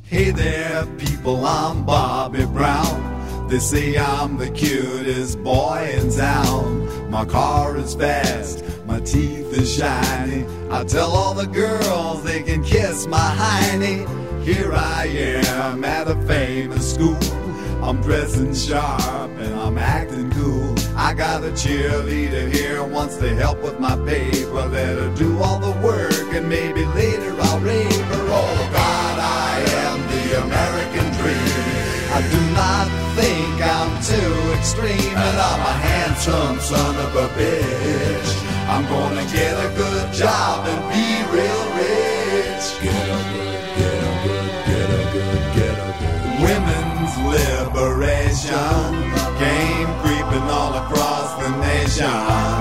Hey there, people, I'm Bobby Brown. They say I'm the cutest boy in town. My car is fast, my teeth are shiny. I tell all the girls they can kiss my hiney. Here I am at a famous school. I'm dressing sharp and I'm acting cool. I got a cheerleader here, wants to help with my paper. Let her do all the work and maybe later I'll rape her. Oh God, I am the American dream. I do not think I'm too extreme, and I'm a handsome son of a bitch. I'm gonna get a good job and be real rich. Get a good, get a good, get a good, get a good. Women's liberation came creeping all across the nation.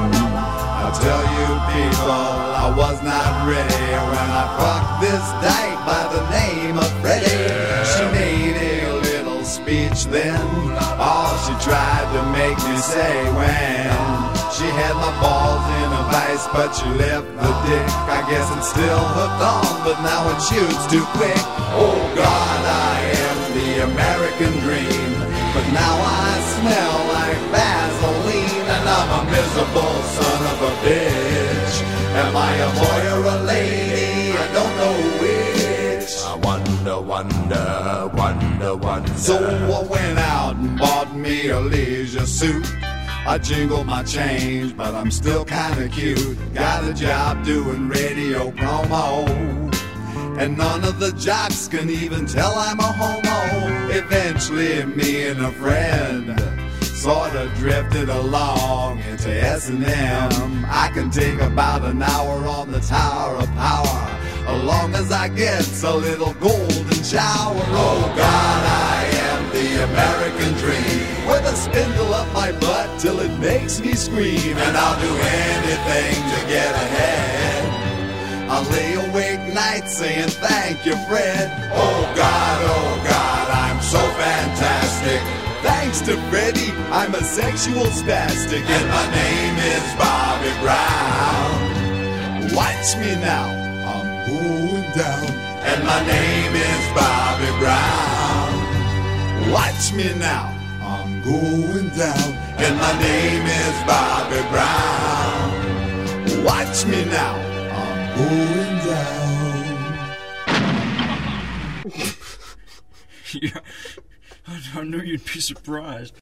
I tell you people, I was not ready when I fucked this dyke by the name of Freddie. She made a little speech then, all she tried to make me say when she had my balls in a vice, but she left the dick. I guess it's still hooked on, but now it shoots too quick. Oh God, I am the American dream, but now I smell like Vaseline, and I'm a miserable son of a bitch. Am I a boy or a lady? I don't know which. I wonder, wonder, wonder, wonder. So I went out and bought me a leisure suit. I jingle my change, but I'm still kinda cute. Got a job doing radio promo, and none of the jocks can even tell I'm a homo. Eventually me and a friend sorta drifted along into S&M. I can take about an hour on the Tower of Power, as long as I get a little golden shower. Oh God, I am the American dream, with a spindle up my butt till it makes me scream. And I'll do anything to get ahead. I'll lay awake nights saying thank you, Fred. Oh God, I'm so fantastic. Thanks to Freddie, I'm a sexual spastic, and my name is Bobby Brown. Watch me now, I'm going down. And my name is Bobby Brown. Watch me now, I'm going down. And my name is Bobby Brown. Watch me now, I'm going down. Yeah, I knew you'd be surprised.